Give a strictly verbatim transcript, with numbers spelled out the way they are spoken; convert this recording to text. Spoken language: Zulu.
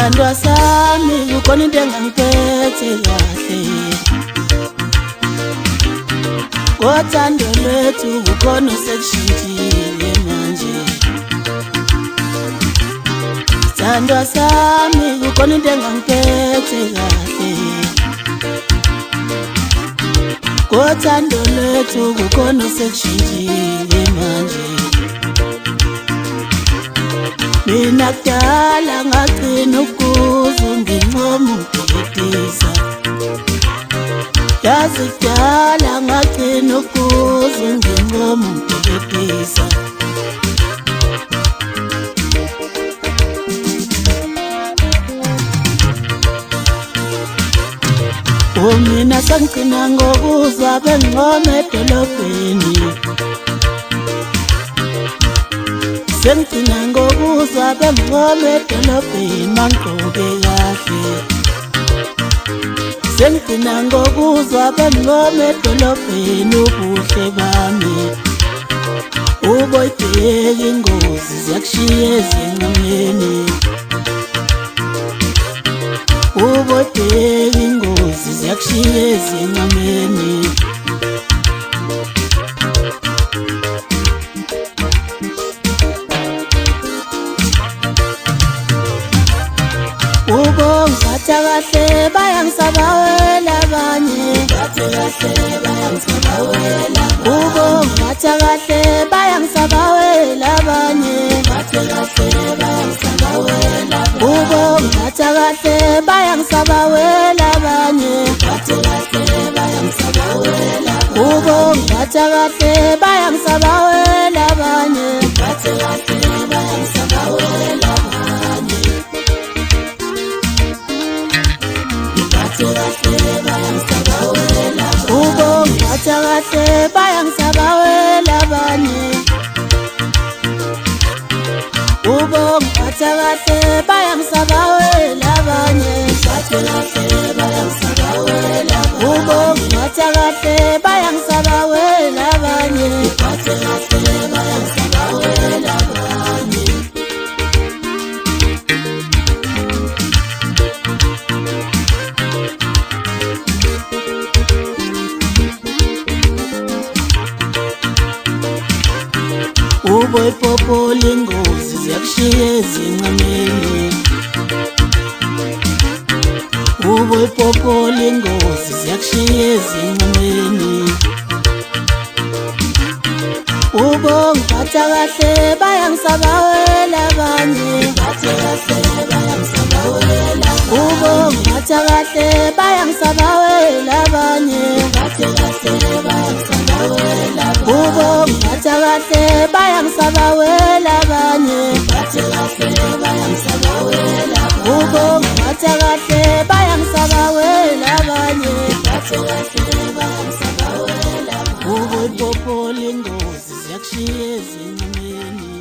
Sithandwa sami kukhona into engangiphethe kahle, kothando lwethu kukhona osekushintshile manje. Sithandwa sami kukhona into engangiphethe kahle, kothando lwethu kukhona osekushintshile manje. Mina kudala ngagcina ukuzwa ngincoma ukubhidisa, yazi kudala ngagcina ukuzwa ngincoma ukubhidisa. Mina sengigcina ngokuzwa bengingoma edolobheni, sengigcina ngokuzwa bengingoma edolobheni mangigqoke kahle. Sengigcina ngokuzwa bengingoma edolobheni ubuhle bami. Uboyibheka ingozi ziyakushiya ezinqameni, uboyibheka ingozi ziyakushiya ezinqameni. Ubongiphatha kahle bayangisabawela abanye, ubongiphatha kahle bayangisabawela abanye, ubongiphatha kahle bayangisabawela abanye, ubongiphatha kahle bayangisabawela abanye. Ubongiphatha kahle bayangisabawela abanye, ubongiphatha kahle bayangisabawela abanye, ubongiphatha kahle bayangisabawela abanye. Uboyipopola ingozi ziyakushiya ezinqameni, uboyipopola ingozi ziyakushiya ezinqameni. Ubongiphatha kahle bayangisabawela abanye, ubongiphatha kahle bayangisabawela abanye, ubongiphatha kahle bayangisabawela abanye, ubongiphatha kahle bayangisabawela abanye. Uboyipopola ingozi ziyakushiya ezinqameni.